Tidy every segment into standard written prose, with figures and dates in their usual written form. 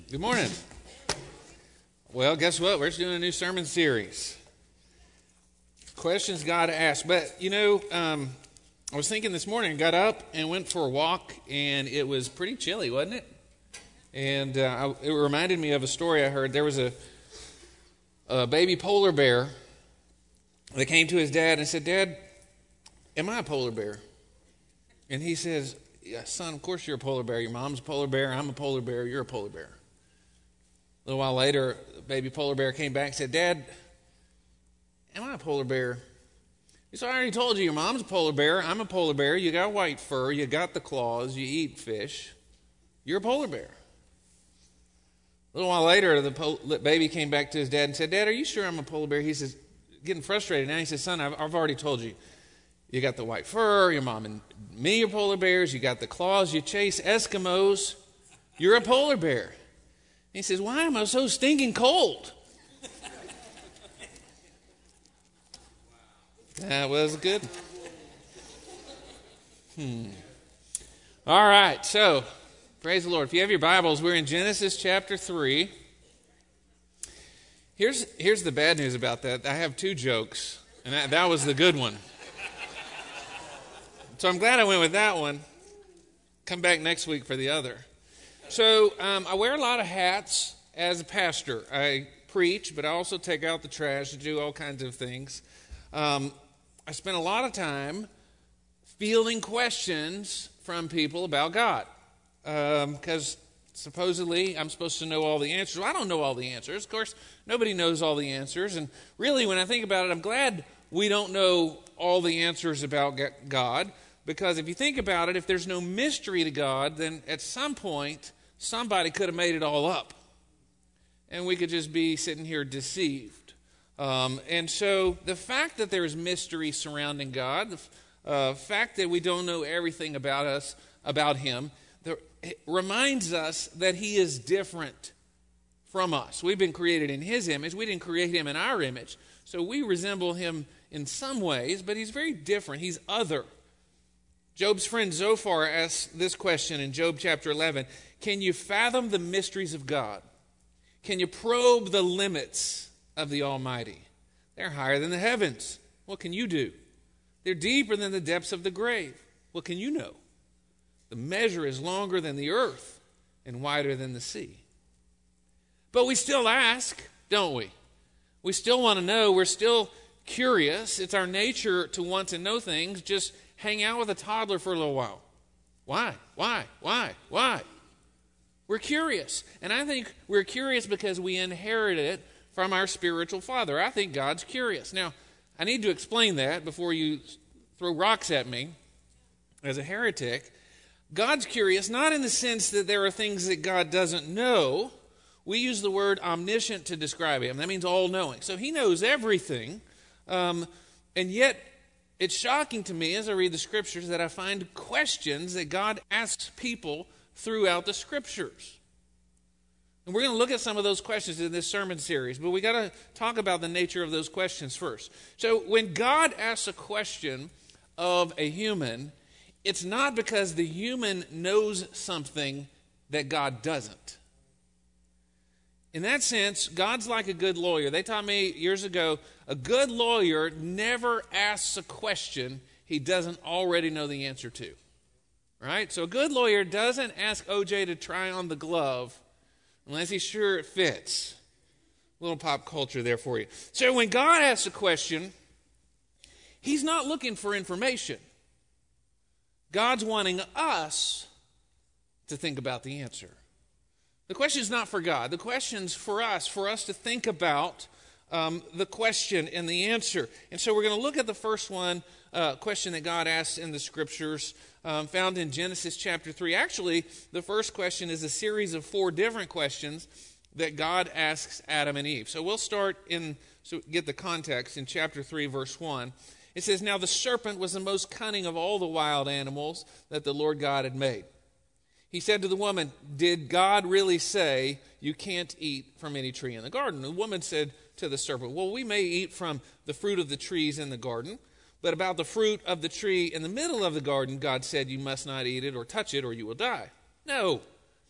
Good morning. Well, guess what? We're just doing a new sermon series. Questions God asked. But, I was thinking this morning, I got up and went for a walk, and it was pretty chilly, wasn't it? And it reminded me of a story I heard. There was a baby polar bear that came to his dad and said, "Dad, am I a polar bear?" And he says, "Yeah, son, of course you're a polar bear. Your mom's a polar bear. I'm a polar bear. You're a polar bear." A little while later, the baby polar bear came back and said, "Dad, am I a polar bear?" He said, "I already told you your mom's a polar bear. I'm a polar bear. You got white fur. You got the claws. You eat fish. You're a polar bear." A little while later, the baby came back to his dad and said, "Dad, are you sure I'm a polar bear?" He says, getting frustrated now. He says, "Son, I've already told you. You got the white fur. Your mom and me are polar bears. You got the claws. You chase Eskimos. You're a polar bear." He says, "Why am I so stinking cold?" That was good. All right, so praise the Lord. If you have your Bibles, we're in Genesis chapter 3. Here's the bad news about that. I have two jokes, and that was the good one. So I'm glad I went with that one. Come back next week for the other. So I wear a lot of hats as a pastor. I preach, but I also take out the trash and do all kinds of things. I spend a lot of time fielding questions from people about God because supposedly I'm supposed to know all the answers. Well, I don't know all the answers. Of course, nobody knows all the answers. And really, when I think about it, I'm glad we don't know all the answers about God, because if you think about it, if there's no mystery to God, then at some point, somebody could have made it all up. And we could just be sitting here deceived. And so the fact that there is mystery surrounding God, the fact that we don't know everything about Him, it reminds us that He is different from us. We've been created in His image. We didn't create Him in our image. So we resemble Him in some ways, but He's very different. He's other. Job's friend Zophar asked this question in Job chapter 11. Can you fathom the mysteries of God? Can you probe the limits of the Almighty? They're higher than the heavens. What can you do? They're deeper than the depths of the grave. What can you know? The measure is longer than the earth and wider than the sea. But we still ask, don't we? We still want to know. We're still curious. It's our nature to want to know things. Just hang out with a toddler for a little while. Why? We're curious. And I think we're curious because we inherit it from our spiritual father. I think God's curious. Now, I need to explain that before you throw rocks at me as a heretic. God's curious not in the sense that there are things that God doesn't know. We use the word omniscient to describe Him. That means all-knowing. So He knows everything. And yet, it's shocking to me as I read the Scriptures that I find questions that God asks people throughout the Scriptures. And we're going to look at some of those questions in this sermon series, but we got to talk about the nature of those questions first. So when God asks a question of a human, it's not because the human knows something that God doesn't. In that sense, God's like a good lawyer. They taught me years ago, a good lawyer never asks a question he doesn't already know the answer to. Right? So a good lawyer doesn't ask OJ to try on the glove unless he's sure it fits. A little pop culture there for you. So when God asks a question, He's not looking for information. God's wanting us to think about the answer. The question's not for God. The question's for us to think about the question and the answer. And so we're going to look at the first question that God asks in the Scriptures, found in Genesis chapter 3. Actually, the first question is a series of 4 different questions that God asks Adam and Eve. So we'll start so get the context in chapter 3, verse 1. It says, "Now the serpent was the most cunning of all the wild animals that the Lord God had made. He said to the woman, 'Did God really say you can't eat from any tree in the garden?' The woman said to the serpent, 'Well, we may eat from the fruit of the trees in the garden, but about the fruit of the tree in the middle of the garden, God said you must not eat it or touch it or you will die.' 'No,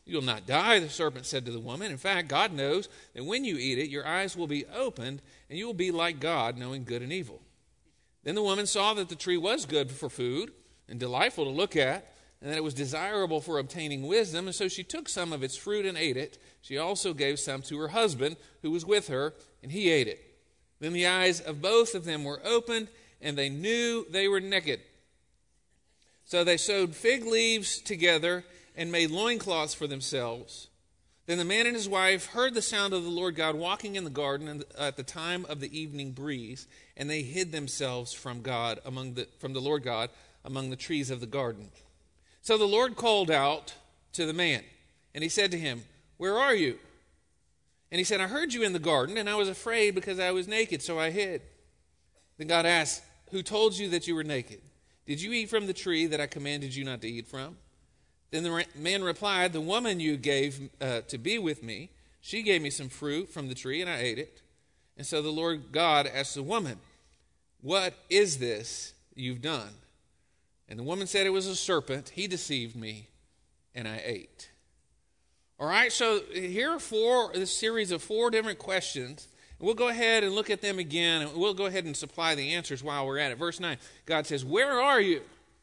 "You'll not die," the serpent said to the woman. "In fact, God knows that when you eat it, your eyes will be opened, and you will be like God, knowing good and evil." Then the woman saw that the tree was good for food and delightful to look at, and that it was desirable for obtaining wisdom, and so she took some of its fruit and ate it. She also gave some to her husband, who was with her, and he ate it. Then the eyes of both of them were opened, and they knew they were naked. So they sewed fig leaves together and made loincloths for themselves. Then the man and his wife heard the sound of the Lord God walking in the garden at the time of the evening breeze, and they hid themselves from the Lord God among the trees of the garden. So the Lord called out to the man, and he said to him, "Where are you?" And he said, "I heard you in the garden, and I was afraid because I was naked, so I hid." Then God asked, "Who told you that you were naked? Did you eat from the tree that I commanded you not to eat from?" Then the man replied, "The woman you gave to be with me, she gave me some fruit from the tree, and I ate it." And so the Lord God asked the woman, "What is this you've done?" And the woman said, "It was a serpent. He deceived me, and I ate." All right, so here are this series of 4 different questions. We'll go ahead and look at them again, and we'll go ahead and supply the answers while we're at it. Verse 9, God says, "Where are you?"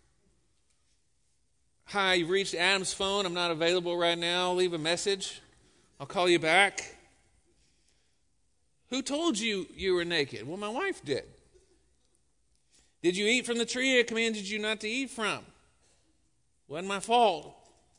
"Hi, you've reached Adam's phone. I'm not available right now. Leave a message. I'll call you back." "Who told you you were naked?" "Well, my wife did." "Did you eat from the tree I commanded you not to eat from?" "Wasn't my fault."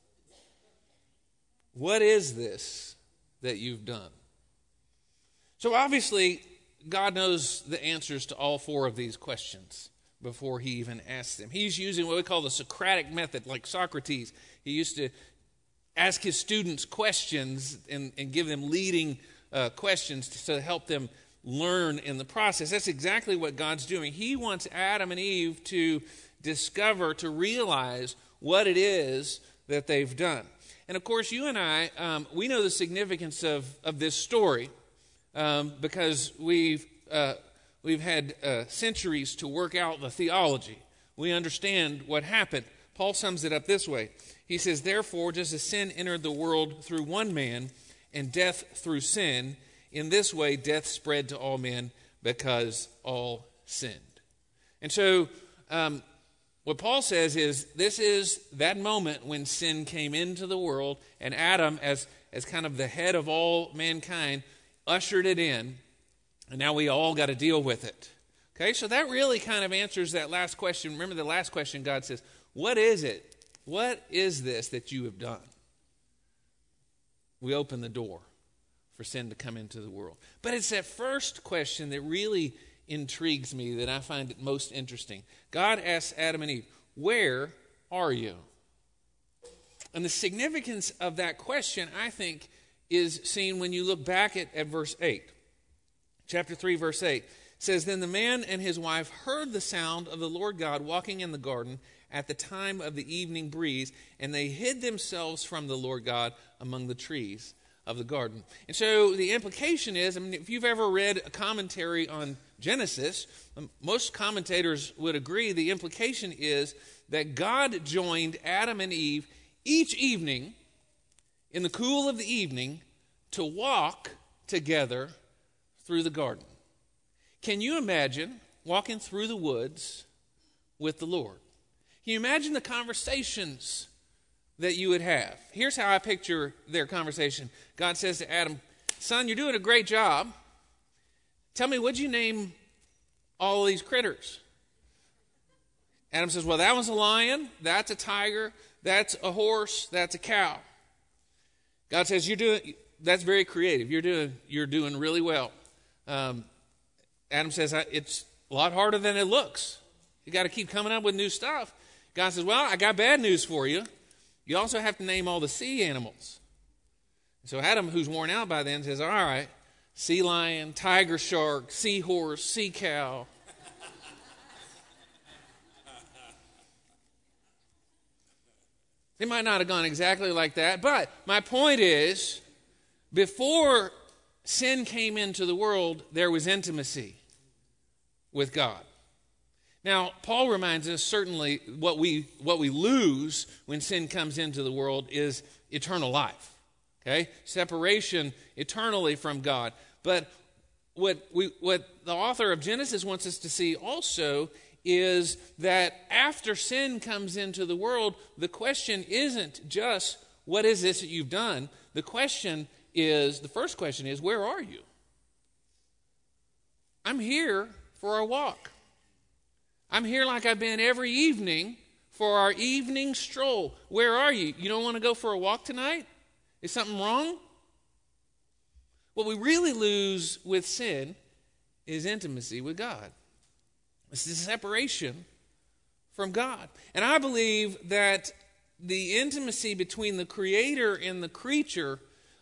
"What is this that you've done?" So obviously, God knows the answers to all 4 of these questions before he even asks them. He's using what we call the Socratic method, like Socrates. He used to ask his students questions and give them leading questions to help them learn in the process. That's exactly what God's doing. He wants Adam and Eve to discover, to realize what it is that they've done. And of course, you and I, we know the significance of this story because we've had centuries to work out the theology. We understand what happened. Paul sums it up this way. He says, "Therefore, just as sin entered the world through one man, and death through sin, in this way death spread to all men because all sinned." And so what Paul says is this is that moment when sin came into the world, and Adam, as kind of the head of all mankind, ushered it in, and now we all got to deal with it. Okay, so that really kind of answers that last question. Remember the last question, God says, "What is it? What is this that you have done?" We open the door for sin to come into the world. But it's that first question that really intrigues me, that I find it most interesting. God asks Adam and Eve, "Where are you?" And the significance of that question, I think, is seen when you look back at verse 8. Chapter 3, verse 8 says, "Then the man and his wife heard the sound of the Lord God walking in the garden at the time of the evening breeze, and they hid themselves from the Lord God among the trees of the garden." And so the implication is, if you've ever read a commentary on Genesis, most commentators would agree the implication is that God joined Adam and Eve each evening in the cool of the evening to walk together through the garden. Can you imagine walking through the woods with the Lord? Can you imagine the conversations that you would have? Here's how I picture their conversation. God says to Adam, "Son, you're doing a great job. Tell me, what'd you name all of these critters?" Adam says, "Well, that one's a lion, that's a tiger, that's a horse, that's a cow." God says, "That's very creative. You're doing really well." Adam says, "It's a lot harder than it looks. You got to keep coming up with new stuff." God says, "Well, I got bad news for you. You also have to name all the sea animals." So Adam, who's worn out by then, says, "All right, sea lion, tiger shark, seahorse, sea cow." It might not have gone exactly like that, but my point is, before sin came into the world, there was intimacy with God. Now, Paul reminds us certainly what we lose when sin comes into the world is eternal life. Okay? Separation eternally from God. But what the author of Genesis wants us to see also is that after sin comes into the world, the question isn't just, what is this that you've done? The first question is, where are you? I'm here for a walk. I'm here like I've been every evening for our evening stroll. Where are you? You don't want to go for a walk tonight? Is something wrong? What we really lose with sin is intimacy with God. It's the separation from God. And I believe that the intimacy between the Creator and the creature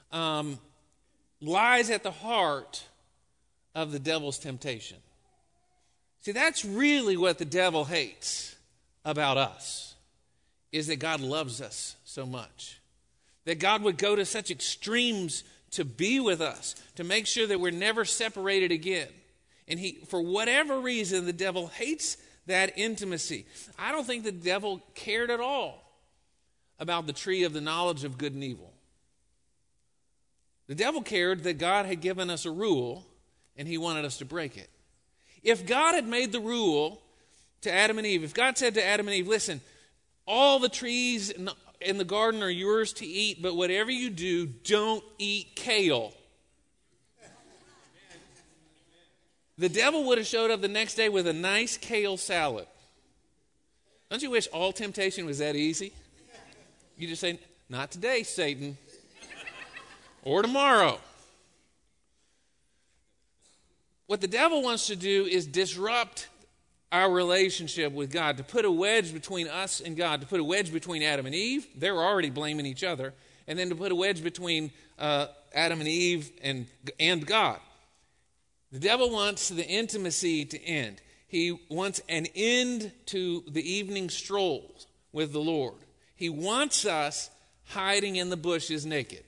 lies at the heart of the devil's temptation. See, that's really what the devil hates about us, is that God loves us so much. That God would go to such extremes to be with us, to make sure that we're never separated again. And for whatever reason, the devil hates that intimacy. I don't think the devil cared at all about the tree of the knowledge of good and evil. The devil cared that God had given us a rule, and he wanted us to break it. If God had made the rule to Adam and Eve, if God said to Adam and Eve, listen, all the trees in the garden are yours to eat, but whatever you do, don't eat kale. The devil would have showed up the next day with a nice kale salad. Don't you wish all temptation was that easy? You just say, not today, Satan. Or tomorrow. What the devil wants to do is disrupt our relationship with God, to put a wedge between us and God, to put a wedge between Adam and Eve. They're already blaming each other. And then to put a wedge between Adam and Eve and God. The devil wants the intimacy to end. He wants an end to the evening strolls with the Lord. He wants us hiding in the bushes naked.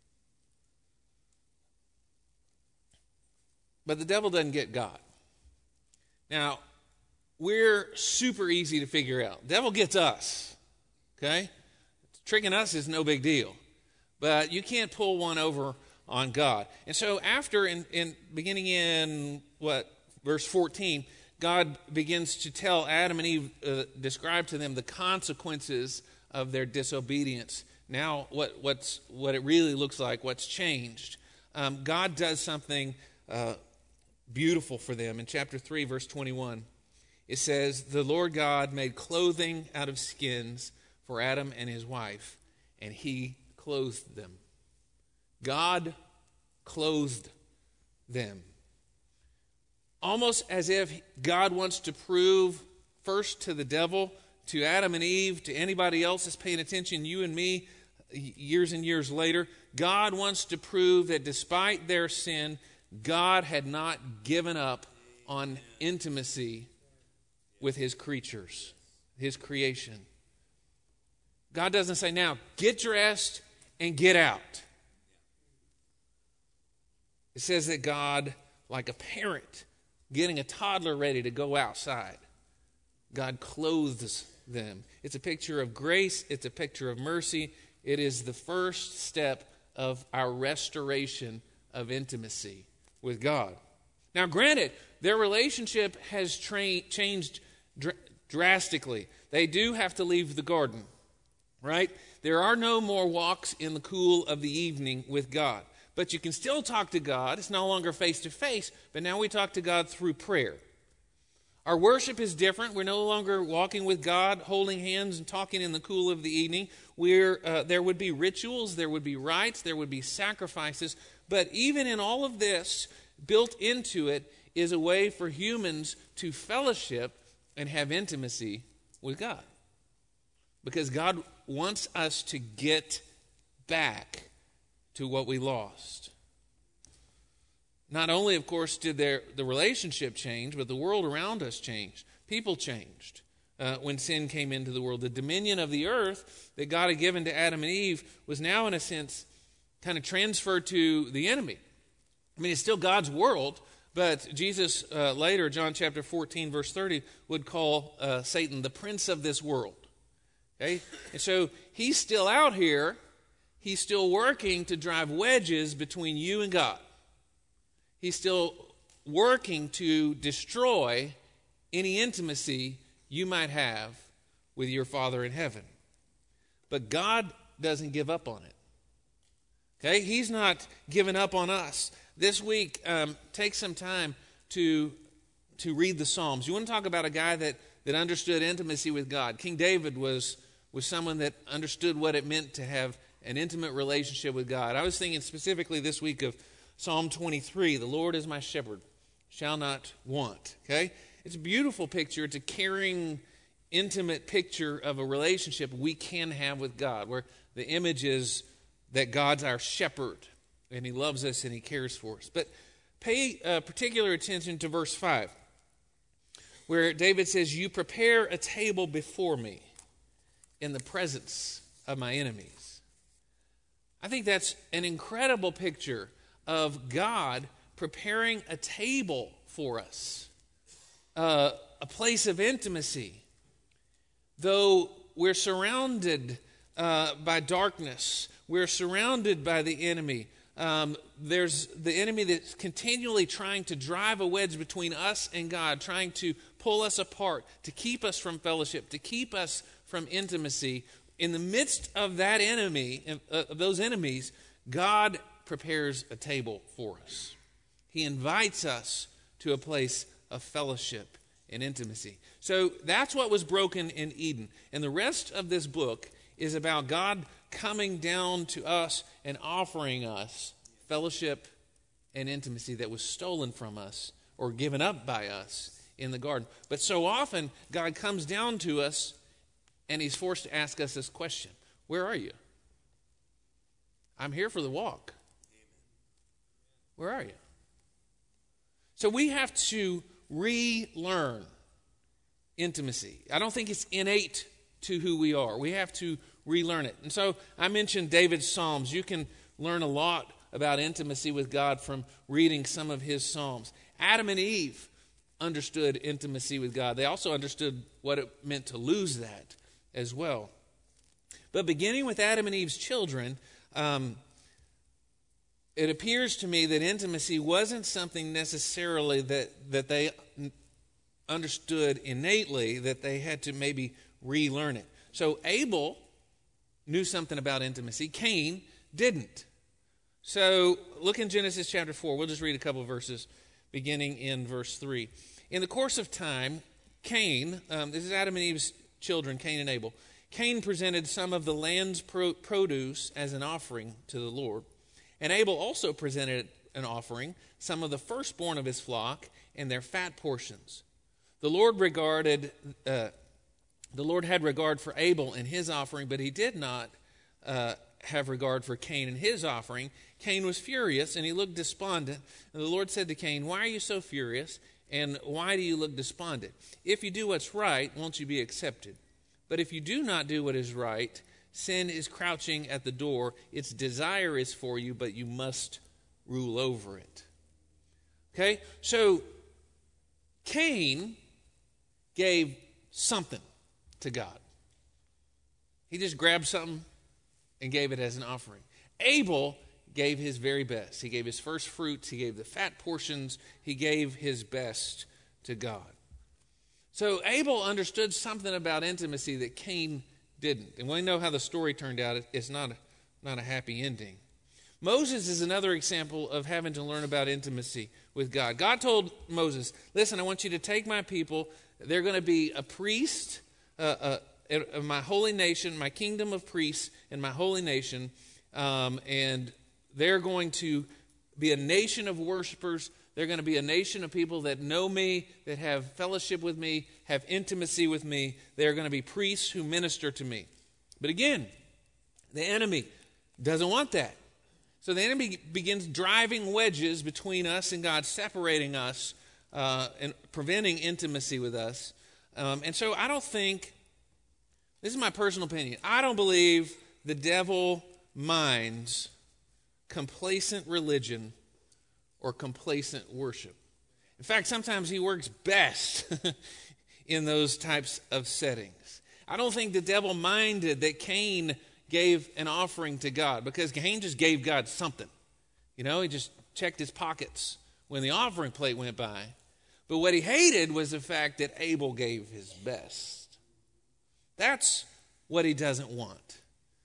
But the devil doesn't get God. Now, we're super easy to figure out. The devil gets us, okay? Tricking us is no big deal. But you can't pull one over on God. And so after, beginning in, verse 14, God begins to tell Adam and Eve, describe to them the consequences of their disobedience. Now, what it really looks like, what's changed. God does something beautiful for them. In chapter 3, verse 21, it says, the Lord God made clothing out of skins for Adam and his wife, and he clothed them. God clothed them. Almost as if God wants to prove first to the devil, to Adam and Eve, to anybody else that's paying attention, you and me, years and years later, God wants to prove that despite their sin, God had not given up on intimacy with his creatures, his creation. God doesn't say, now, get dressed and get out. It says that God, like a parent getting a toddler ready to go outside, God clothes them. It's a picture of grace. It's a picture of mercy. It is the first step of our restoration of intimacy with God. Now, granted, their relationship has changed drastically. They do have to leave the garden, right? There are no more walks in the cool of the evening with God. But you can still talk to God. It's no longer face-to-face, but now we talk to God through prayer. Our worship is different. We're no longer walking with God, holding hands and talking in the cool of the evening. There would be rituals, there would be rites, there would be sacrifices. But even in all of this, built into it is a way for humans to fellowship and have intimacy with God. Because God wants us to get back to what we lost. Not only, of course, did the relationship change, but the world around us changed. People changed when sin came into the world. The dominion of the earth that God had given to Adam and Eve was now, in a sense, kind of transferred to the enemy. I mean, it's still God's world, but Jesus later, John chapter 14, verse 30, would call Satan the prince of this world. Okay? And so he's still out here, he's still working to drive wedges between you and God. He's still working to destroy any intimacy you might have with your Father in heaven. But God doesn't give up on it. Okay? He's not giving up on us. This week, take some time to read the Psalms. You want to talk about a guy that understood intimacy with God. King David was someone that understood what it meant to have an intimate relationship with God. I was thinking specifically this week of Psalm 23, the Lord is my shepherd, shall not want. Okay? It's a beautiful picture. It's a caring, intimate picture of a relationship we can have with God, where the image is that God's our shepherd, and he loves us and he cares for us. But pay particular attention to verse 5, where David says, you prepare a table before me in the presence of my enemies. I think that's an incredible picture of God preparing a table for us, a place of intimacy. Though we're surrounded by darkness, we're surrounded by the enemy. There's the enemy that's continually trying to drive a wedge between us and God, trying to pull us apart, to keep us from fellowship, to keep us from intimacy. In the midst of that enemy, of those enemies, God prepares a table for us. He invites us to a place of fellowship and intimacy. So that's what was broken in Eden. And the rest of this book is about God coming down to us and offering us fellowship and intimacy that was stolen from us or given up by us in the garden. But so often, God comes down to us and he's forced to ask us this question: where are you? I'm here for the walk. Where are you? So we have to relearn intimacy. I don't think it's innate to who we are. We have to relearn it. And so I mentioned David's Psalms. You can learn a lot about intimacy with God from reading some of his Psalms. Adam and Eve understood intimacy with God. They also understood what it meant to lose that as well. But beginning with Adam and Eve's children, it appears to me that intimacy wasn't something necessarily that they understood innately, that they had to maybe relearn it. So Abel knew something about intimacy. Cain didn't. So look in Genesis chapter 4. We'll just read a couple of verses beginning in verse 3. In the course of time, Cain, this is Adam and Eve's children, Cain and Abel. Cain presented some of the land's produce as an offering to the Lord. And Abel also presented an offering, some of the firstborn of his flock and their fat portions. The Lord had regard for Abel and his offering, but he did not have regard for Cain and his offering. Cain was furious and he looked despondent. And the Lord said to Cain, "Why are you so furious? And why do you look despondent? If you do what's right, won't you be accepted? But if you do not do what is right, sin is crouching at the door. Its desire is for you, but you must rule over it." Okay? So Cain gave something to God. He just grabbed something and gave it as an offering. Abel gave his very best. He gave his first fruits. He gave the fat portions. He gave his best to God. So Abel understood something about intimacy that Cain didn't. And we know how the story turned out. It's not a happy ending. Moses is another example of having to learn about intimacy with God. God told Moses, "Listen, I want you to take my people. They're going to be a priest of my holy nation, my kingdom of priests and my holy nation. And they're going to be a nation of worshipers. They're going to be a nation of people that know me, that have fellowship with me, have intimacy with me. They're going to be priests who minister to me." But again, the enemy doesn't want that. So the enemy begins driving wedges between us and God, separating us and preventing intimacy with us. And so I don't think, this is my personal opinion, I don't believe the devil minds complacent religion or complacent worship. In fact, sometimes he works best in those types of settings. I don't think the devil minded that Cain gave an offering to God, because Cain just gave God something. He just checked his pockets when the offering plate went by. But what he hated was the fact that Abel gave his best. That's what he doesn't want.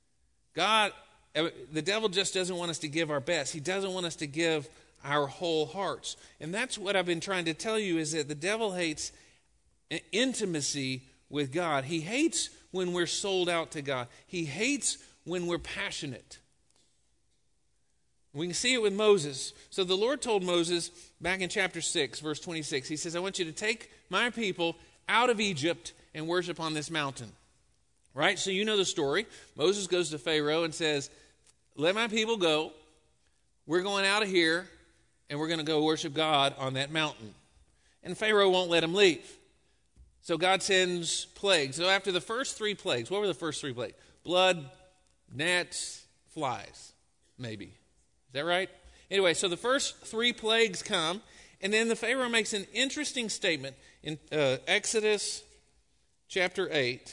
The devil just doesn't want us to give our best. He doesn't want us to give our whole hearts. And that's what I've been trying to tell you, is that the devil hates intimacy with God. He hates when we're sold out to God. He hates when we're passionate. We can see it with Moses. So the Lord told Moses back in chapter 6, verse 26, he says, I want you to take my people out of Egypt and worship on this mountain. Right? So you know the story. Moses goes to Pharaoh and says, let my people go. We're going out of here, and we're going to go worship God on that mountain. And Pharaoh won't let him leave. So God sends plagues. So after the first 3 plagues, what were the first 3 plagues? Blood, gnats, flies, maybe. Is that right? Anyway, so the first 3 plagues come, and then the Pharaoh makes an interesting statement in Exodus chapter 8,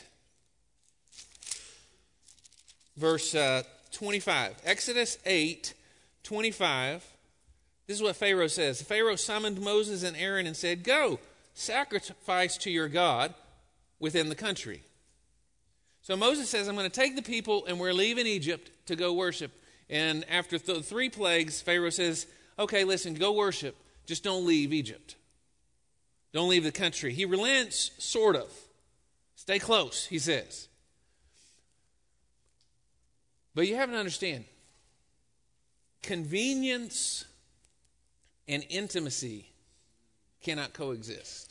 verse 25. Exodus 8, 25. This is what Pharaoh says. Pharaoh summoned Moses and Aaron and said, go, sacrifice to your God within the country. So Moses says, I'm going to take the people and we're leaving Egypt to go worship. And after 3 plagues, Pharaoh says, okay, listen, go worship. Just don't leave Egypt. Don't leave the country. He relents, sort of. Stay close, he says. But you have to understand, convenience and intimacy cannot coexist.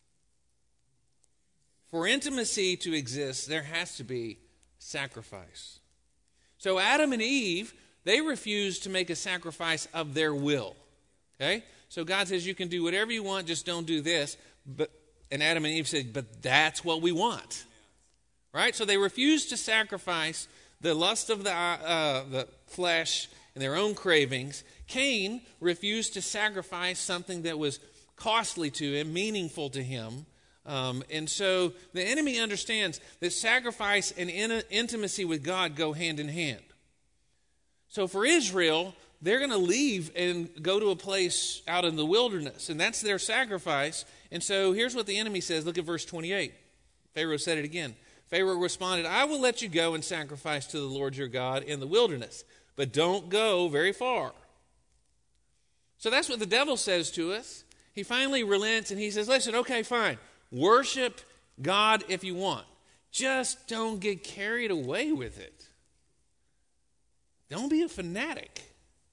For intimacy to exist, there has to be sacrifice. So Adam and Eve, they refused to make a sacrifice of their will. Okay? So God says, you can do whatever you want, just don't do this. And Adam and Eve said, but that's what we want. Right? So they refused to sacrifice the lust of the flesh and their own cravings. Cain refused to sacrifice something that was costly to him, meaningful to him. And so the enemy understands that sacrifice and intimacy with God go hand in hand. So for Israel, they're going to leave and go to a place out in the wilderness, and that's their sacrifice. And so here's what the enemy says. Look at verse 28. Pharaoh said it again. Pharaoh responded, I will let you go and sacrifice to the Lord your God in the wilderness, but don't go very far. So that's what the devil says to us. He finally relents and he says, listen, okay, fine. Worship God if you want. Just don't get carried away with it. Don't be a fanatic.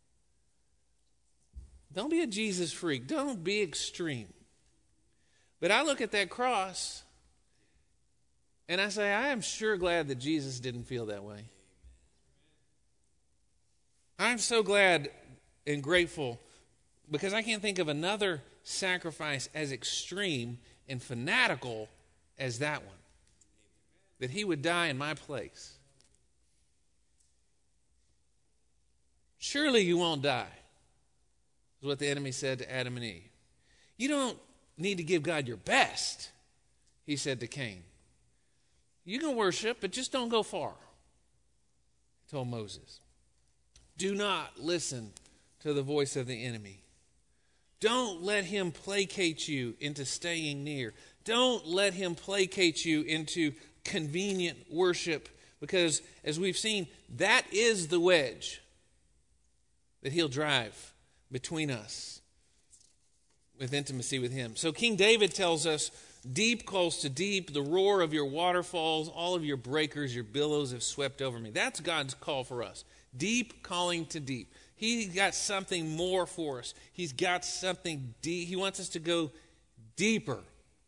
Don't be a Jesus freak. Don't be extreme. But I look at that cross and I say, I am sure glad that Jesus didn't feel that way. I'm so glad and grateful because I can't think of another sacrifice as extreme and fanatical as that one. That he would die in my place. Surely you won't die, is what the enemy said to Adam and Eve. You don't need to give God your best, he said to Cain. You can worship, but just don't go far, he told Moses. Do not listen to the voice of the enemy. Don't let him placate you into staying near. Don't let him placate you into convenient worship, because as we've seen, that is the wedge that he'll drive between us with intimacy with him. So King David tells us, deep calls to deep, the roar of your waterfalls, all of your breakers, your billows have swept over me. That's God's call for us. Deep calling to deep. He got something more for us. He's got something deep. He wants us to go deeper.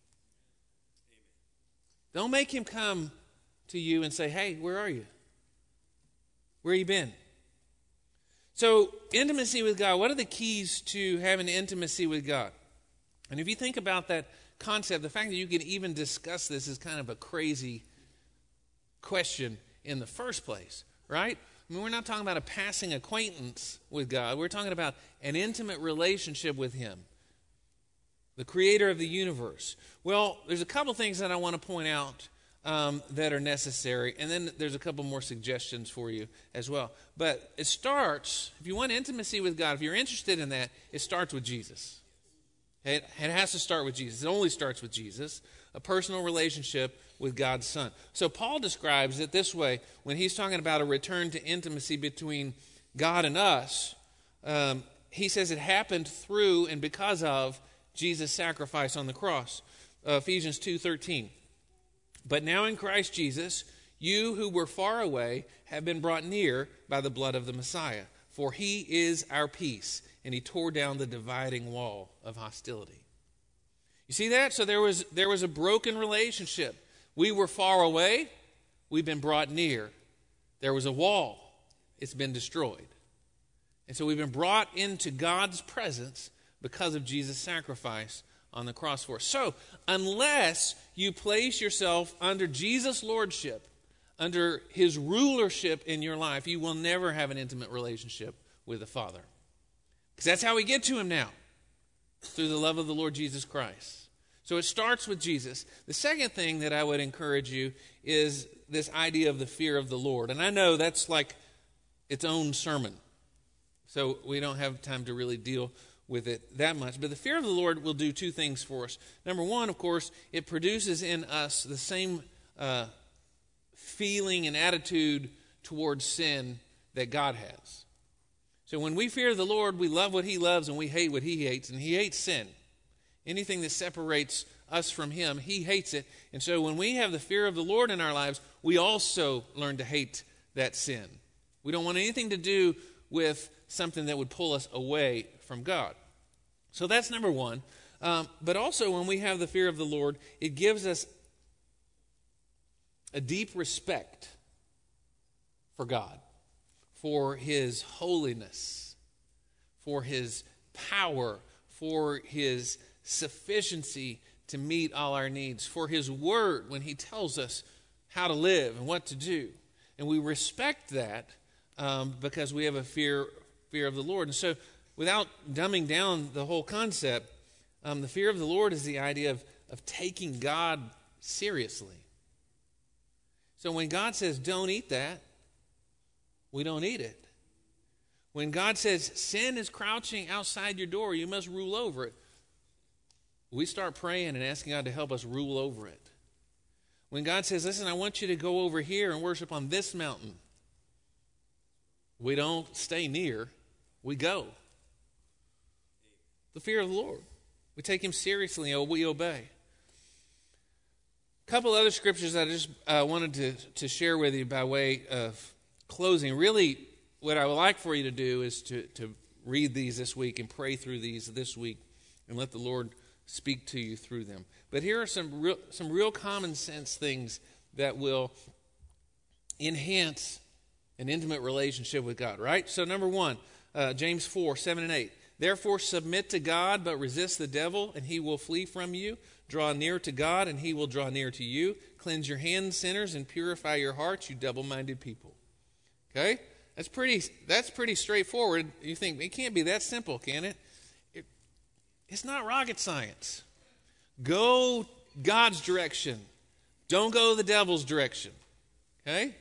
Don't make him come to you and say, hey, where are you? Where you been? So, intimacy with God. What are the keys to having intimacy with God? And if you think about that concept, the fact that you can even discuss this is kind of a crazy question in the first place, right? I mean, we're not talking about a passing acquaintance with God. We're talking about an intimate relationship with him, the creator of the universe. Well, there's a couple things that I want to point out that are necessary. And then there's a couple more suggestions for you as well. But it starts, if you want intimacy with God, if you're interested in that, it starts with Jesus. It has to start with Jesus. It only starts with Jesus, a personal relationship with God's Son. So Paul describes it this way when he's talking about a return to intimacy between God and us. He says it happened through and because of Jesus' sacrifice on the cross. Ephesians 2:13. But now in Christ Jesus, you who were far away have been brought near by the blood of the Messiah. For he is our peace, and he tore down the dividing wall of hostility. You see that? So there was a broken relationship. We were far away. We've been brought near. There was a wall. It's been destroyed. And so we've been brought into God's presence because of Jesus' sacrifice on the cross for us. So unless you place yourself under Jesus' lordship, under his rulership in your life, you will never have an intimate relationship with the Father. Because that's how we get to him now, through the love of the Lord Jesus Christ. So it starts with Jesus. The second thing that I would encourage you is this idea of the fear of the Lord. And I know that's like its own sermon, so we don't have time to really deal with it that much. But the fear of the Lord will do two things for us. Number one, of course, it produces in us the same feeling and attitude towards sin that God has. So when we fear the Lord, we love what he loves and we hate what he hates. And he hates sin. Anything that separates us from him, he hates it. And so when we have the fear of the Lord in our lives, we also learn to hate that sin. We don't want anything to do with something that would pull us away from God. So that's number one. But also when we have the fear of the Lord, it gives us a deep respect for God, for his holiness, for his power, for his sufficiency to meet all our needs, for his word when he tells us how to live and what to do. And we respect that because we have a fear of the Lord. And so without dumbing down the whole concept, the fear of the Lord is the idea of taking God seriously. So when God says, don't eat that, we don't eat it. When God says, sin is crouching outside your door, you must rule over it, we start praying and asking God to help us rule over it. When God says, listen, I want you to go over here and worship on this mountain, we don't stay near, we go. The fear of the Lord. We take him seriously and we obey. A couple other scriptures that I just wanted to share with you by way of closing. Really, what I would like for you to do is to read these this week and pray through these this week and let the Lord speak to you through them. But here are some real common sense things that will enhance an intimate relationship with God, right? So number one, James 4:7-8. Therefore submit to God, but resist the devil, and he will flee from you. Draw near to God, and he will draw near to you. Cleanse your hands, sinners, and purify your hearts, you double-minded people. Okay? That's pretty straightforward. You think, it can't be that simple, can it? It's not rocket science. Go God's direction. Don't go the devil's direction. Okay?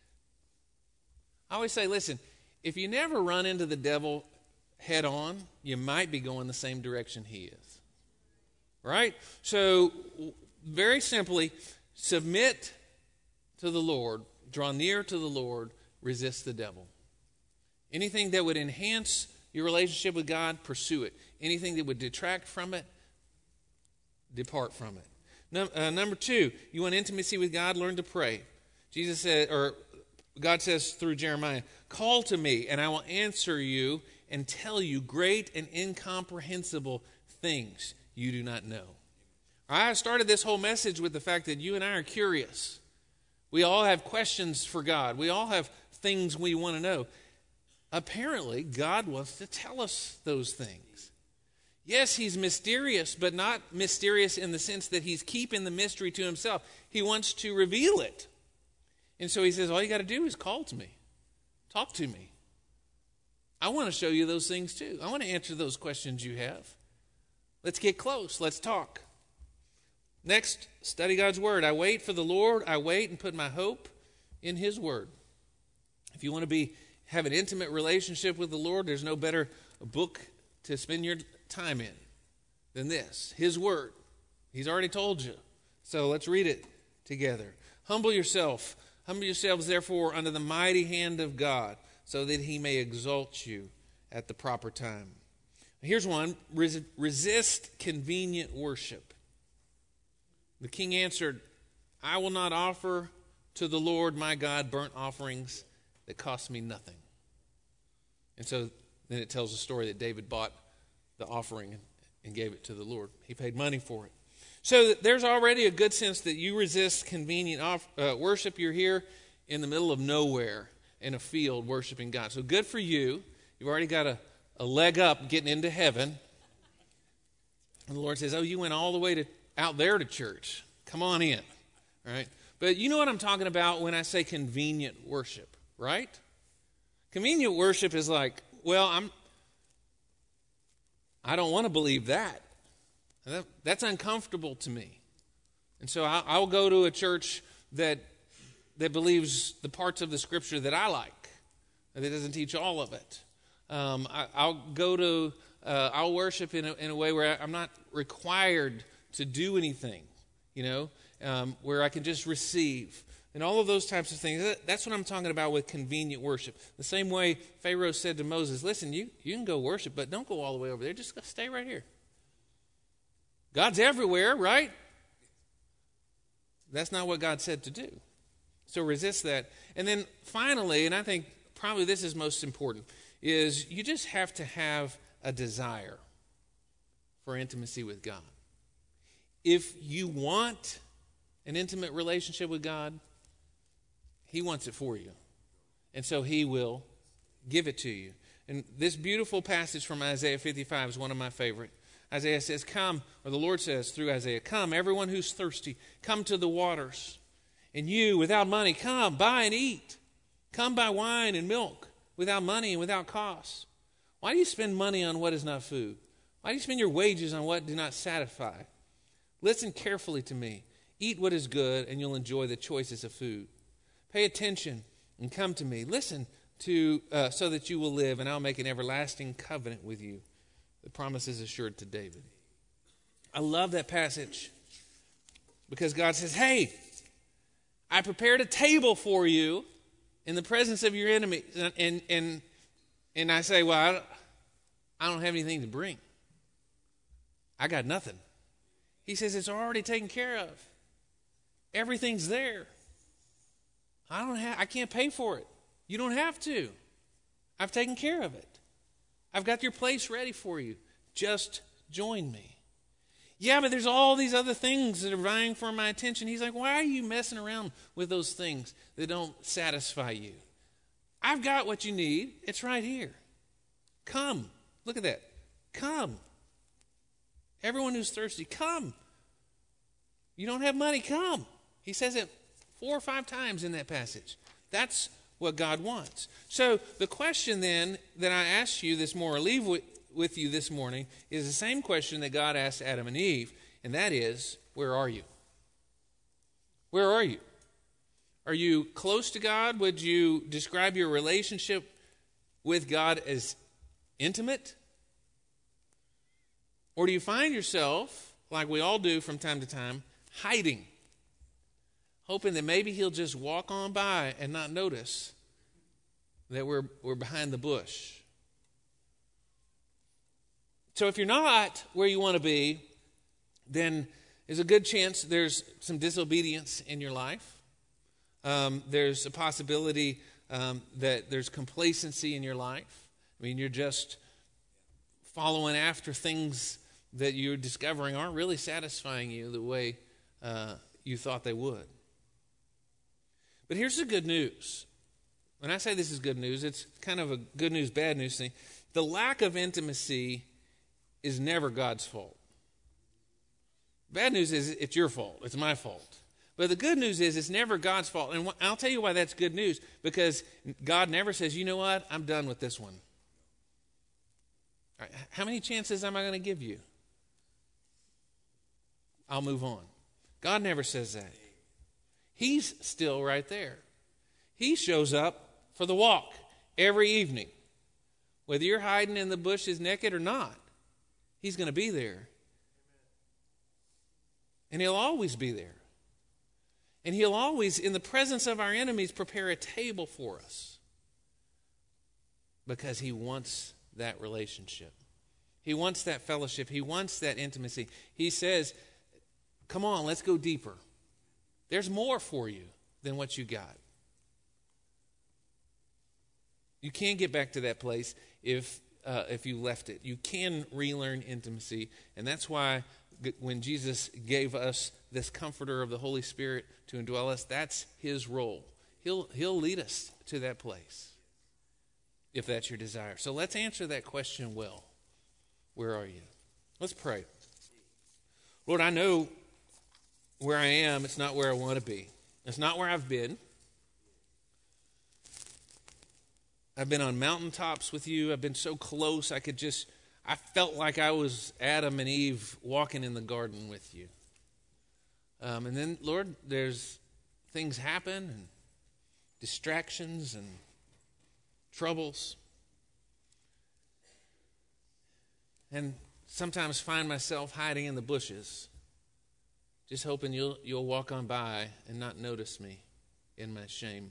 I always say, listen, if you never run into the devil head on, you might be going the same direction he is. Right? So, very simply, submit to the Lord, draw near to the Lord, resist the devil. Anything that would enhance your relationship with God, pursue it. Anything that would detract from it, depart from it. Number two, you want intimacy with God, learn to pray. Jesus said, or God says through Jeremiah, call to me and I will answer you and tell you great and incomprehensible things you do not know. I started this whole message with the fact that you and I are curious. We all have questions for God. We all have things we want to know. Apparently, God wants to tell us those things. Yes, he's mysterious, but not mysterious in the sense that he's keeping the mystery to himself. He wants to reveal it. And so he says, all you got to do is call to me. Talk to me. I want to show you those things too. I want to answer those questions you have. Let's get close. Let's talk. Next, study God's Word. I wait for the Lord. I wait and put my hope in His Word. If you want to have an intimate relationship with the Lord, there's no better book to spend your time in than this, His Word. He's already told you. So let's read it together. Humble yourselves, therefore, under the mighty hand of God, so that He may exalt you at the proper time. Here's one. Resist convenient worship. The king answered, I will not offer to the Lord my God burnt offerings that cost me nothing. And so then it tells the story that David bought the offering and gave it to the Lord. He paid money for it. So there's already a good sense that you resist convenient worship. You're here in the middle of nowhere in a field worshiping God. So good for you. You've already got a leg up getting into heaven. And the Lord says, oh, you went all the way out there to church. Come on in. All right? But you know what I'm talking about when I say convenient worship, right? Convenient worship is like, well, I don't want to believe that. That's uncomfortable to me. And so I'll go to a church that believes the parts of the Scripture that I like, and that doesn't teach all of it. I'll worship in a way where I'm not required to do anything, where I can just receive. And all of those types of things. That's what I'm talking about with convenient worship. The same way Pharaoh said to Moses, listen, you can go worship, but don't go all the way over there. Just stay right here. God's everywhere, right? That's not what God said to do. So resist that. And then finally, and I think probably this is most important, is you just have to have a desire for intimacy with God. If you want an intimate relationship with God, He wants it for you. And so He will give it to you. And this beautiful passage from Isaiah 55 is one of my favorite. Isaiah says, come, or the Lord says through Isaiah, come, everyone who's thirsty, come to the waters. And you, without money, come, buy and eat. Come buy wine and milk without money and without cost. Why do you spend money on what is not food? Why do you spend your wages on what do not satisfy? Listen carefully to me. Eat what is good, and you'll enjoy the choicest of food. Pay attention and come to me. Listen so that you will live, and I'll make an everlasting covenant with you. The promise is assured to David. I love that passage because God says, hey, I prepared a table for you in the presence of your enemies. And I say, well, I don't have anything to bring. I got nothing. He says it's already taken care of. Everything's there. I can't pay for it. You don't have to. I've taken care of it. I've got your place ready for you. Just join me. Yeah, but there's all these other things that are vying for my attention. He's like, why are you messing around with those things that don't satisfy you? I've got what you need. It's right here. Come. Look at that. Come. Everyone who's thirsty, come. You don't have money, come. He says it 4 or 5 times in that passage. That's what God wants. So the question then that I asked you this morning, or leave with you this morning, is the same question that God asked Adam and Eve, and that is, where are you? Where are you? Are you close to God? Would you describe your relationship with God as intimate? Or do you find yourself, like we all do from time to time, hiding, hoping that maybe He'll just walk on by and not notice that we're behind the bush? So if you're not where you want to be, then there's a good chance there's some disobedience in your life. There's a possibility that there's complacency in your life. I mean, you're just following after things that you're discovering aren't really satisfying you the way you thought they would. But here's the good news. When I say this is good news, it's kind of a good news, bad news thing. The lack of intimacy is never God's fault. Bad news is it's your fault. It's my fault. But the good news is it's never God's fault. And I'll tell you why that's good news. Because God never says, you know what, I'm done with this one. All right, how many chances am I going to give you? I'll move on. God never says that. He's still right there. He shows up for the walk every evening. Whether you're hiding in the bushes naked or not, he's going to be there. And he'll always be there. And he'll always, in the presence of our enemies, prepare a table for us. Because he wants that relationship. He wants that fellowship. He wants that intimacy. He says, come on, let's go deeper. There's more for you than what you got. You can't get back to that place if you left it. You can relearn intimacy. And that's why when Jesus gave us this comforter of the Holy Spirit to indwell us, that's his role. He'll lead us to that place, if that's your desire. So let's answer that question well. Where are you? Let's pray. Lord, I know where I am. It's not where I want to be. It's not where I've been. I've been on mountaintops with you. I've been so close. I felt like I was Adam and Eve walking in the garden with you. And then, Lord, there's things happen and distractions and troubles. And sometimes find myself hiding in the bushes, just hoping you'll walk on by and not notice me in my shame.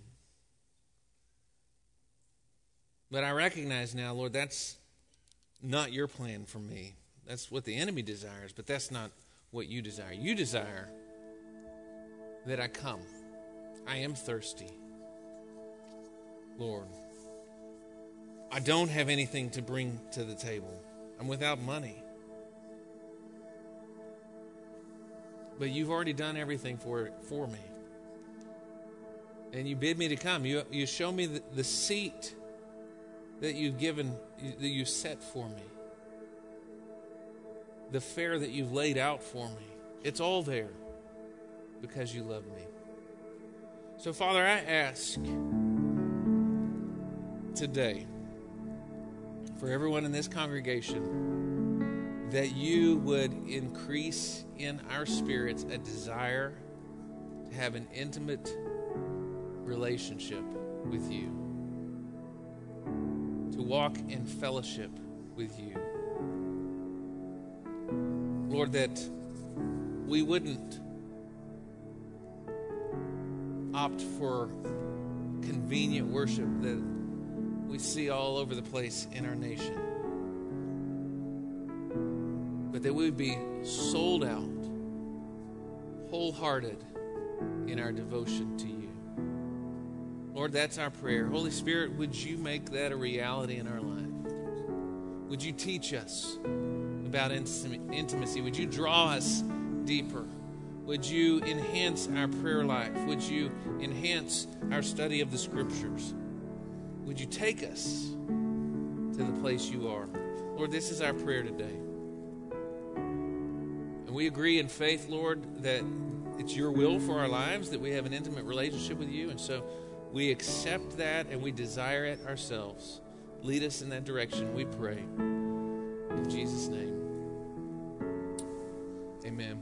But I recognize now, Lord, that's not your plan for me. That's what the enemy desires, but that's not what you desire. You desire that I come. I am thirsty. Lord, I don't have anything to bring to the table. I'm without money. But you've already done everything for me. And you bid me to come. You show me the seat that you've given, that you set for me. The fare that you've laid out for me. It's all there because you love me. So, Father, I ask today for everyone in this congregation that you would increase in our spirits a desire to have an intimate relationship with you, to walk in fellowship with you. Lord, that we wouldn't opt for convenient worship that we see all over the place in our nation, but that we would be sold out, wholehearted in our devotion to you. Lord, that's our prayer. Holy Spirit, would you make that a reality in our life? Would you teach us about intimacy? Would you draw us deeper? Would you enhance our prayer life? Would you enhance our study of the Scriptures? Would you take us to the place you are? Lord, this is our prayer today. And we agree in faith, Lord, that it's your will for our lives, that we have an intimate relationship with you. And so we accept that and we desire it ourselves. Lead us in that direction, we pray. In Jesus' name. Amen.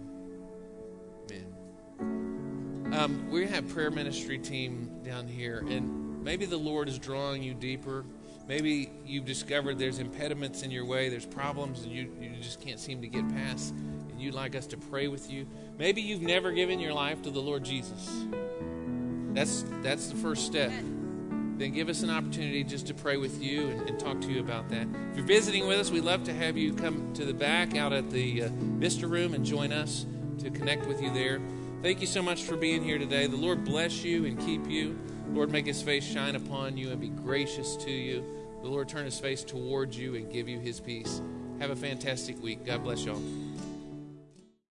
Amen. We have prayer ministry team down here, and maybe the Lord is drawing you deeper. Maybe you've discovered there's impediments in your way, there's problems and you just can't seem to get past, and you'd like us to pray with you. Maybe you've never given your life to the Lord Jesus. That's the first step. Then give us an opportunity just to pray with you and talk to you about that. If you're visiting with us, we'd love to have you come to the back out at the Vista Room and join us to connect with you there. Thank you so much for being here today. The Lord bless you and keep you. The Lord make his face shine upon you and be gracious to you. The Lord turn his face towards you and give you his peace. Have a fantastic week. God bless y'all.